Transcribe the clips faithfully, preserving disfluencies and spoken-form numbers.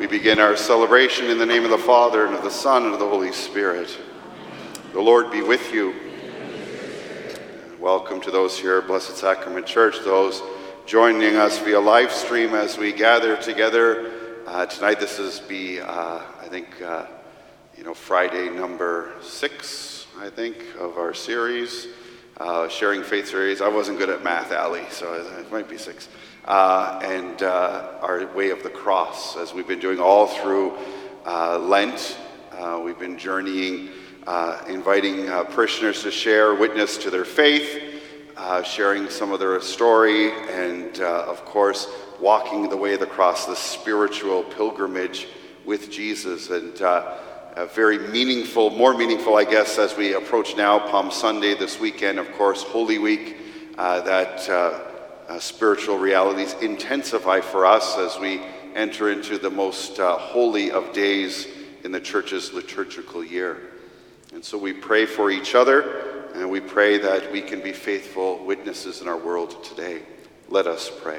We begin our celebration in the name of the Father, and of the Son, and of the Holy Spirit. The Lord be with you. Welcome to those here at Blessed Sacrament Church, those joining us via live stream as we gather together. Uh, tonight this is be, uh, I think, uh, you know, Friday number six, I think, of our series, uh, Sharing Faith series. I wasn't good at math, Ali, so it might be six. Uh, and uh, our Way of the Cross, as we've been doing all through uh, Lent. Uh, we've been journeying, uh, inviting uh, parishioners to share witness to their faith, uh, sharing some of their story, and uh, of course, walking the way of the cross, the spiritual pilgrimage with Jesus. And uh, uh, very meaningful, more meaningful, I guess, as we approach now Palm Sunday this weekend, of course, Holy Week, uh, that uh, Uh, spiritual realities intensify for us as we enter into the most uh, holy of days in the church's liturgical year. And so we pray for each other, and we pray that we can be faithful witnesses in our world today. Let us pray.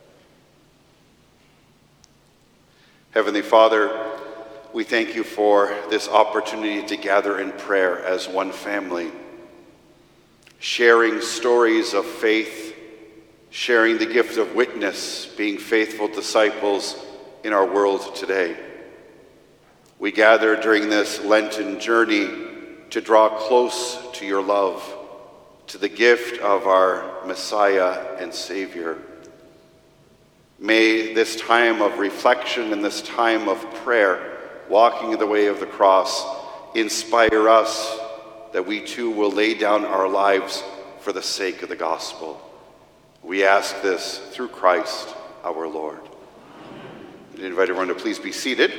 Heavenly Father, we thank you for this opportunity to gather in prayer as one family, sharing stories of faith, sharing the gift of witness, being faithful disciples in our world today. We gather during this Lenten journey to draw close to your love, to the gift of our Messiah and Savior. May this time of reflection and this time of prayer, walking the way of the cross, inspire us that we too will lay down our lives for the sake of the gospel. We ask this through Christ our Lord. I invite everyone to please be seated.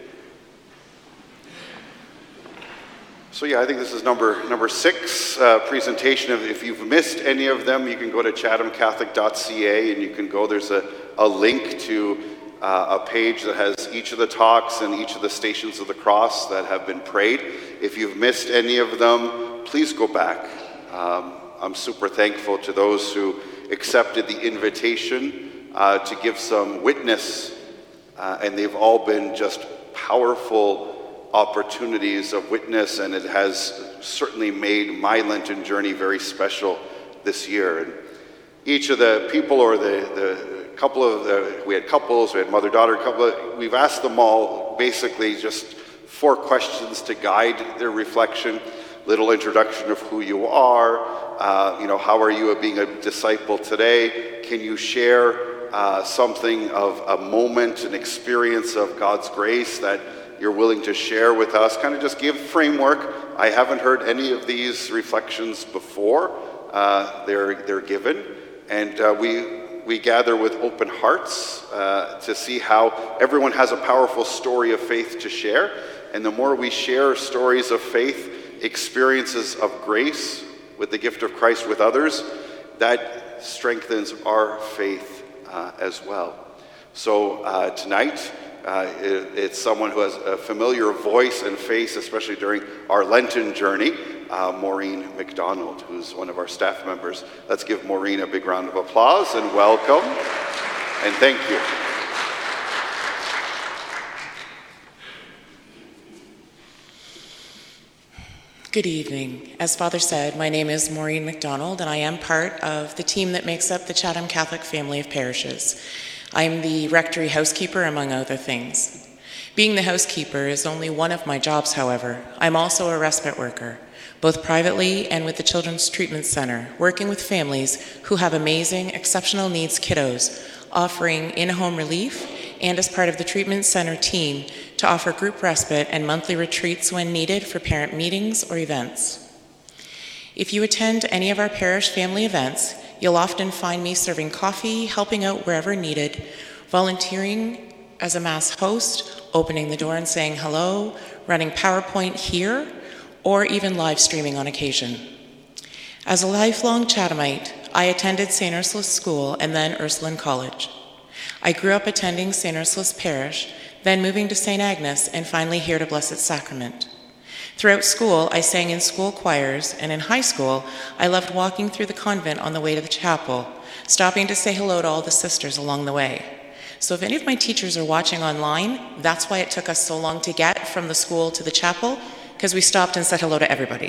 So yeah, I think this is number number six uh, presentation. Of, if you've missed any of them, you can go to chatham catholic dot c a and you can go, there's a, a link to uh, a page that has each of the talks and each of the Stations of the Cross that have been prayed. If you've missed any of them, please go back. Um, I'm super thankful to those who accepted the invitation uh, to give some witness, uh, and they've all been just powerful opportunities of witness, and it has certainly made my Lenten journey very special this year. And each of the people, or the, the couple of, the, we had couples, we had mother-daughter couple, of, we've asked them all basically just four questions to guide their reflection. Little introduction of who you are, uh, you know, how are you being a disciple today? Can you share uh, something of a moment, an experience of God's grace that you're willing to share with us? Kind of just give framework. I haven't heard any of these reflections before. Uh, they're they're given, and uh, we we gather with open hearts uh, to see how everyone has a powerful story of faith to share, and the more we share stories of faith, experiences of grace with the gift of Christ with others, that strengthens our faith uh, as well. So uh, tonight, uh, it, it's someone who has a familiar voice and face, especially during our Lenten journey, uh, Maureen McDonald, who's one of our staff members. Let's give Maureen a big round of applause and welcome, and thank you. Good evening. As Father said, my name is Maureen McDonald, and I am part of the team that makes up the Chatham Catholic family of parishes. I'm the rectory housekeeper, among other things. Being the housekeeper is only one of my jobs, however. I'm also a respite worker, both privately and with the Children's Treatment Center, working with families who have amazing, exceptional needs kiddos, offering in-home relief, and as part of the treatment center team to offer group respite and monthly retreats when needed for parent meetings or events. If you attend any of our parish family events, you'll often find me serving coffee, helping out wherever needed, volunteering as a Mass host, opening the door and saying hello, running PowerPoint here, or even live streaming on occasion. As a lifelong Chathamite, I attended Saint Ursula's School and then Ursuline College. I grew up attending Saint Ursula's Parish, then moving to Saint Agnes, and finally here to Blessed Sacrament. Throughout school, I sang in school choirs, and in high school, I loved walking through the convent on the way to the chapel, stopping to say hello to all the sisters along the way. So if any of my teachers are watching online, that's why it took us so long to get from the school to the chapel, because we stopped and said hello to everybody.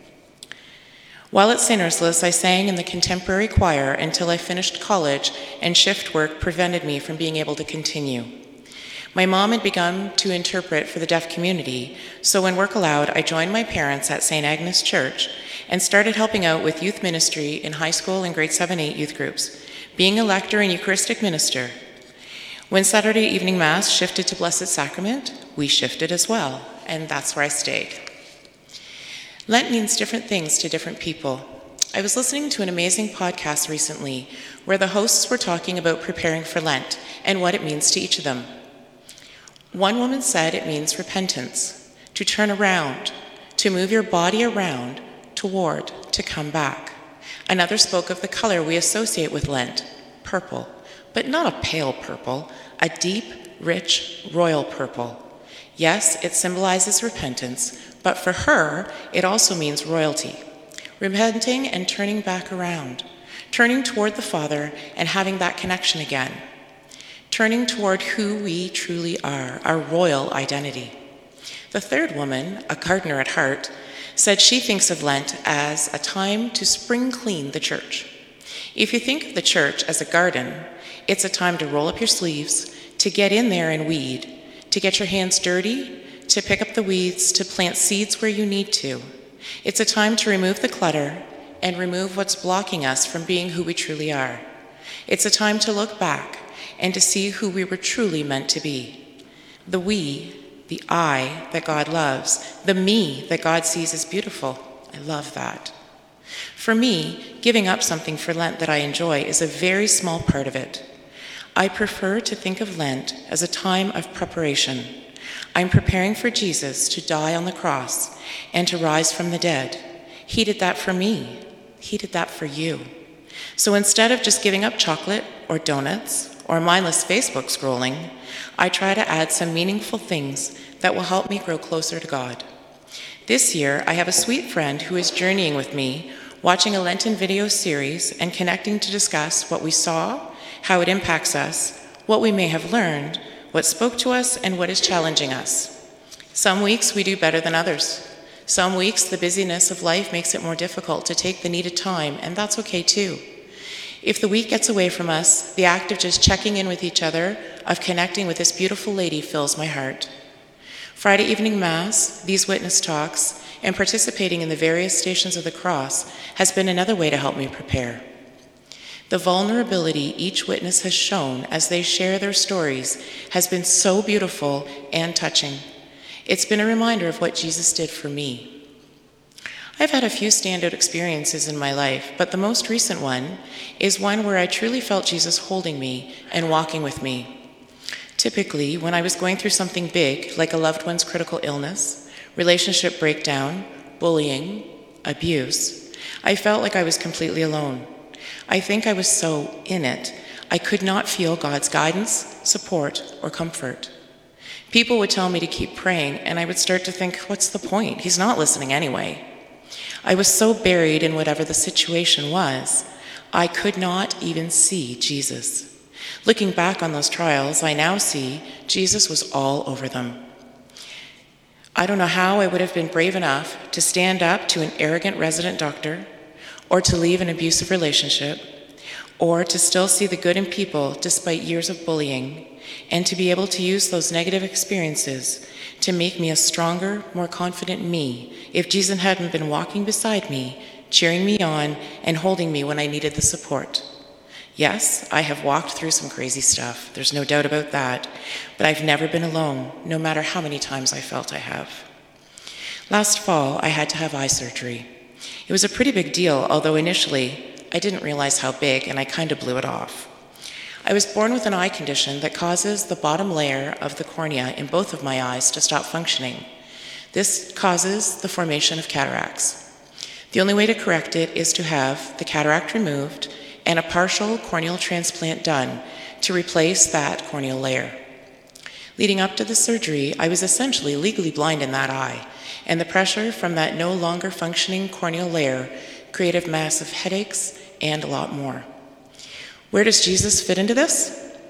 While at Saint Ursula's, I sang in the contemporary choir until I finished college, and shift work prevented me from being able to continue. My mom had begun to interpret for the deaf community, so when work allowed, I joined my parents at Saint Agnes Church and started helping out with youth ministry in high school and grade seven eight youth groups, being a lector and Eucharistic minister. When Saturday evening Mass shifted to Blessed Sacrament, we shifted as well, and that's where I stayed. Lent means different things to different people. I was listening to an amazing podcast recently where the hosts were talking about preparing for Lent and what it means to each of them. One woman said it means repentance, to turn around, to move your body around, toward, to come back. Another spoke of the color we associate with Lent, purple, but not a pale purple, a deep, rich, royal purple. Yes, it symbolizes repentance, but for her, it also means royalty. Repenting and turning back around, turning toward the Father and having that connection again. Turning toward who we truly are, our royal identity. The third woman, a gardener at heart, said she thinks of Lent as a time to spring clean the church. If you think of the church as a garden, it's a time to roll up your sleeves, to get in there and weed, to get your hands dirty, to pick up the weeds, to plant seeds where you need to. It's a time to remove the clutter and remove what's blocking us from being who we truly are. It's a time to look back and to see who we were truly meant to be. The we, the I that God loves, the me that God sees as beautiful. I love that. For me, giving up something for Lent that I enjoy is a very small part of it. I prefer to think of Lent as a time of preparation. I'm preparing for Jesus to die on the cross and to rise from the dead. He did that for me. He did that for you. So instead of just giving up chocolate or donuts or mindless Facebook scrolling, I try to add some meaningful things that will help me grow closer to God. This year, I have a sweet friend who is journeying with me, watching a Lenten video series and connecting to discuss what we saw, how it impacts us, what we may have learned, what spoke to us, and what is challenging us. Some weeks we do better than others. Some weeks the busyness of life makes it more difficult to take the needed time, and that's okay too. If the week gets away from us, the act of just checking in with each other, of connecting with this beautiful lady fills my heart. Friday evening Mass, these witness talks, and participating in the various stations of the cross has been another way to help me prepare. The vulnerability each witness has shown as they share their stories has been so beautiful and touching. It's been a reminder of what Jesus did for me. I've had a few standout experiences in my life, but the most recent one is one where I truly felt Jesus holding me and walking with me. Typically, when I was going through something big, like a loved one's critical illness, relationship breakdown, bullying, abuse, I felt like I was completely alone. I think I was so in it, I could not feel God's guidance, support, or comfort. People would tell me to keep praying, and I would start to think, what's the point? He's not listening anyway. I was so buried in whatever the situation was, I could not even see Jesus. Looking back on those trials, I now see Jesus was all over them. I don't know how I would have been brave enough to stand up to an arrogant resident doctor, or to leave an abusive relationship, or to still see the good in people despite years of bullying, and to be able to use those negative experiences to make me a stronger, more confident me if Jesus hadn't been walking beside me, cheering me on, and holding me when I needed the support. Yes, I have walked through some crazy stuff, there's no doubt about that, but I've never been alone, no matter how many times I felt I have. Last fall, I had to have eye surgery. It was a pretty big deal, although initially I didn't realize how big and I kind of blew it off. I was born with an eye condition that causes the bottom layer of the cornea in both of my eyes to stop functioning. This causes the formation of cataracts. The only way to correct it is to have the cataract removed and a partial corneal transplant done to replace that corneal layer. Leading up to the surgery, I was essentially legally blind in that eye, and the pressure from that no longer functioning corneal layer created massive headaches and a lot more. Where does Jesus fit into this?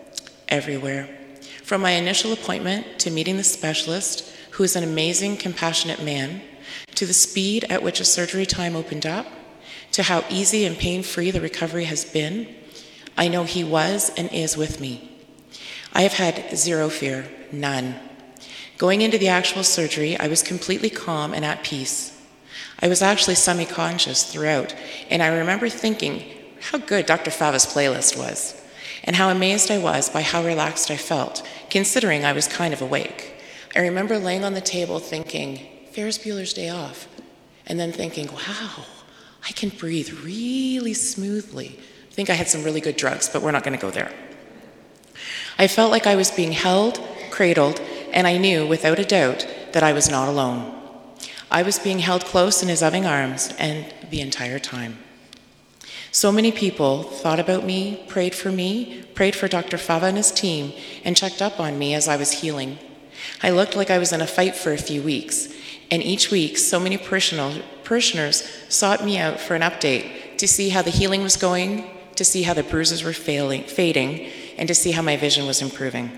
everywhere. From my initial appointment to meeting the specialist, who is an amazing, compassionate man, to the speed at which a surgery time opened up, to how easy and pain-free the recovery has been, I know he was and is with me. I have had zero fear, none. Going into the actual surgery, I was completely calm and at peace. I was actually semi-conscious throughout, and I remember thinking how good Doctor Fava's playlist was, and how amazed I was by how relaxed I felt, considering I was kind of awake. I remember laying on the table thinking, Ferris Bueller's Day Off, and then thinking, wow, I can breathe really smoothly. I think I had some really good drugs, but we're not going to go there. I felt like I was being held, cradled, and I knew without a doubt that I was not alone. I was being held close in his loving arms, and the entire time. So many people thought about me, prayed for me, prayed for Doctor Fava and his team, and checked up on me as I was healing. I looked like I was in a fight for a few weeks, and each week so many parishioners sought me out for an update to see how the healing was going, to see how the bruises were failing, fading, and to see how my vision was improving.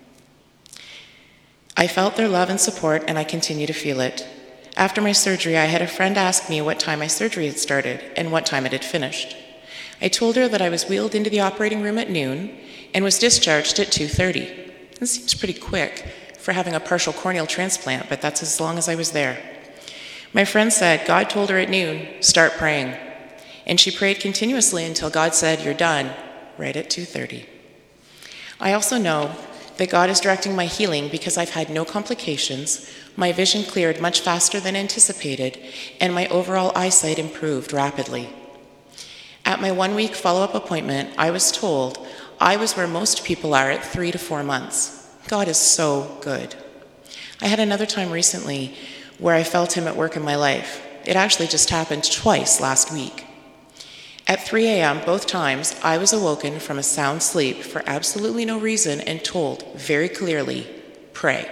I felt their love and support, and I continue to feel it. After my surgery, I had a friend ask me what time my surgery had started and what time it had finished. I told her that I was wheeled into the operating room at noon and was discharged at two thirty. It seems pretty quick for having a partial corneal transplant, but that's as long as I was there. My friend said God told her at noon, start praying. And she prayed continuously until God said, you're done, right at two thirty. I also know that God is directing my healing because I've had no complications, my vision cleared much faster than anticipated, and my overall eyesight improved rapidly. At my one-week follow-up appointment, I was told I was where most people are at three to four months. God is so good. I had another time recently where I felt him at work in my life. It actually just happened twice last week. At three a.m., both times, I was awoken from a sound sleep for absolutely no reason and told very clearly, pray.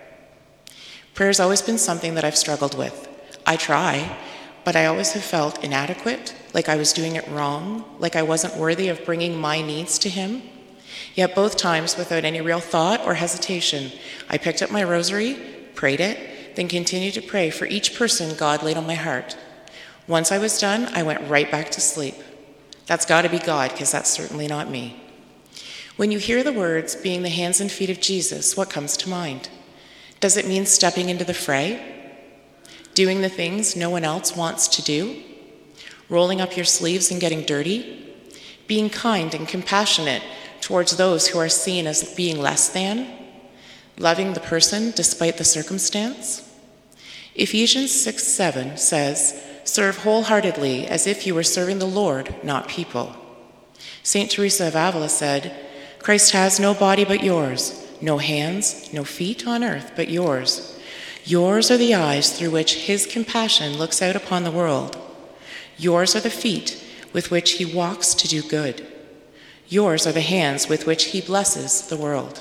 Prayer's always been something that I've struggled with. I try, but I always have felt inadequate, like I was doing it wrong, like I wasn't worthy of bringing my needs to him. Yet both times, without any real thought or hesitation, I picked up my rosary, prayed it, then continued to pray for each person God laid on my heart. Once I was done, I went right back to sleep. That's got to be God, because that's certainly not me. When you hear the words, being the hands and feet of Jesus, what comes to mind? Does it mean stepping into the fray? Doing the things no one else wants to do? Rolling up your sleeves and getting dirty? Being kind and compassionate towards those who are seen as being less than? Loving the person despite the circumstance? Ephesians six seven says, serve wholeheartedly as if you were serving the Lord, not people. Saint Teresa of Avila said, Christ has no body but yours, no hands, no feet on earth but yours. Yours are the eyes through which his compassion looks out upon the world. Yours are the feet with which he walks to do good. Yours are the hands with which he blesses the world.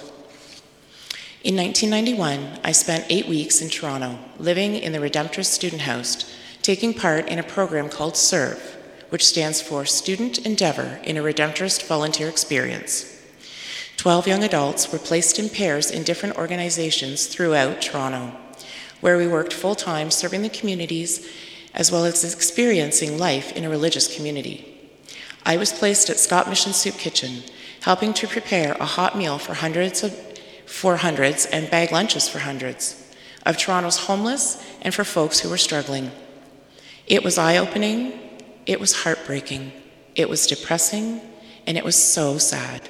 In nineteen ninety-one, I spent eight weeks in Toronto, living in the Redemptorist Student House, taking part in a program called SERVE, which stands for Student Endeavor in a Redemptorist Volunteer Experience. Twelve young adults were placed in pairs in different organizations throughout Toronto, where we worked full-time serving the communities as well as experiencing life in a religious community. I was placed at Scott Mission Soup Kitchen, helping to prepare a hot meal for hundreds of, for hundreds and bag lunches for hundreds of Toronto's homeless and for folks who were struggling. It was eye-opening, it was heartbreaking, it was depressing, and it was so sad.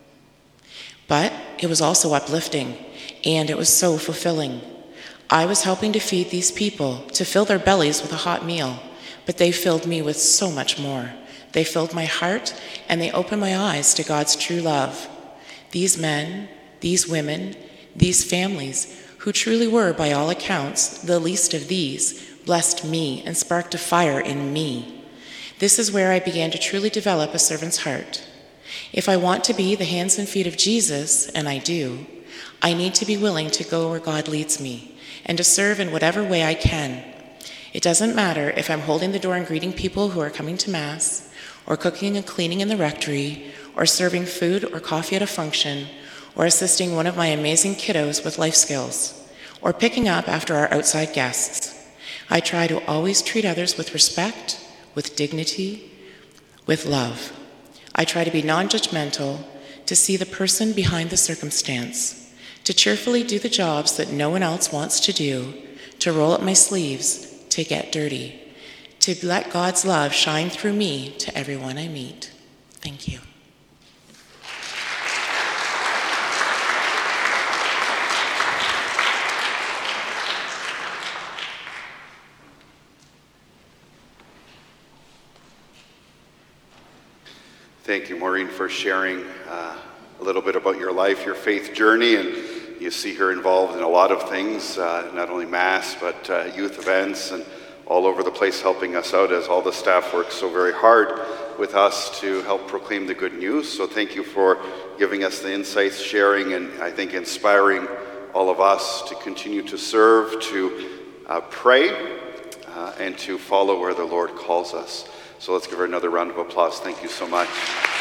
But it was also uplifting, and it was so fulfilling. I was helping to feed these people, to fill their bellies with a hot meal, but they filled me with so much more. They filled my heart, and they opened my eyes to God's true love. These men, these women, these families, who truly were, by all accounts, the least of these, blessed me and sparked a fire in me. This is where I began to truly develop a servant's heart. If I want to be the hands and feet of Jesus, and I do, I need to be willing to go where God leads me and to serve in whatever way I can. It doesn't matter if I'm holding the door and greeting people who are coming to Mass, or cooking and cleaning in the rectory, or serving food or coffee at a function, or assisting one of my amazing kiddos with life skills, or picking up after our outside guests. I try to always treat others with respect, with dignity, with love. I try to be non-judgmental, to see the person behind the circumstance, to cheerfully do the jobs that no one else wants to do, to roll up my sleeves, to get dirty, to let God's love shine through me to everyone I meet. Thank you. Thank you, Maureen, for sharing uh, a little bit about your life, your faith journey, and you see her involved in a lot of things, uh, not only Mass, but uh, youth events and all over the place helping us out as all the staff works so very hard with us to help proclaim the good news. So thank you for giving us the insights, sharing, and I think inspiring all of us to continue to serve, to uh, pray, uh, and to follow where the Lord calls us. So let's give her another round of applause. Thank you so much.